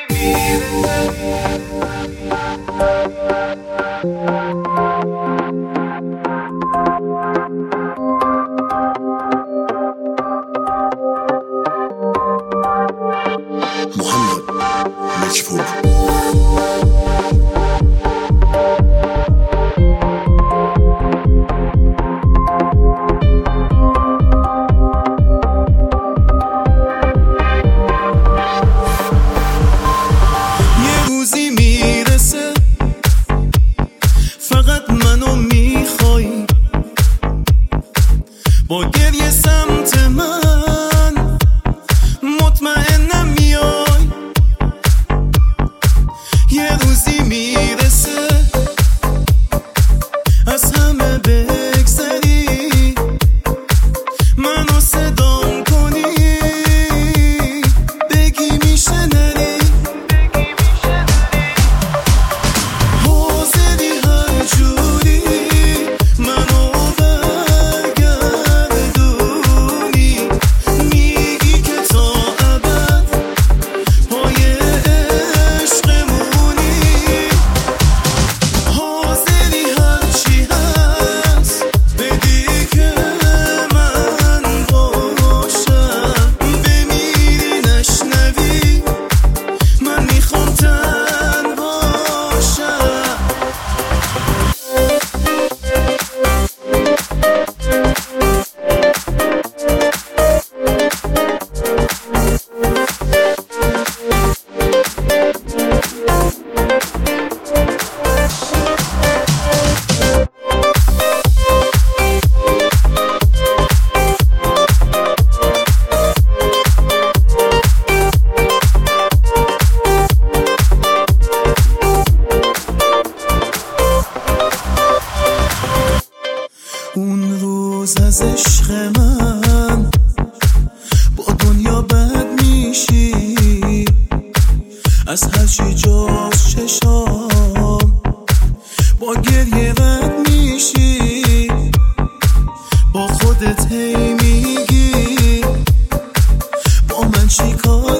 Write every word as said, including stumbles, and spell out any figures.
محمد مجبور یه روزی میرسه فقط منو میخوای، با گریه سمت من مطمئنم میای. یه روزی میرسه از همه بگذری، منو صدام کنی، بگی میشه نری، حاضری هر جوری منو برگردونی، میگی که تا ابد پای عشقمونی، حاضری هرچی هست بدی که من باشم، بمیری نشنوی من میخوام تن باشم. اون روز از عشق من با دنیا بد میشی، از هرچی جاست چشام با گریه رد میشی، با خودت هی میگی با من چی کار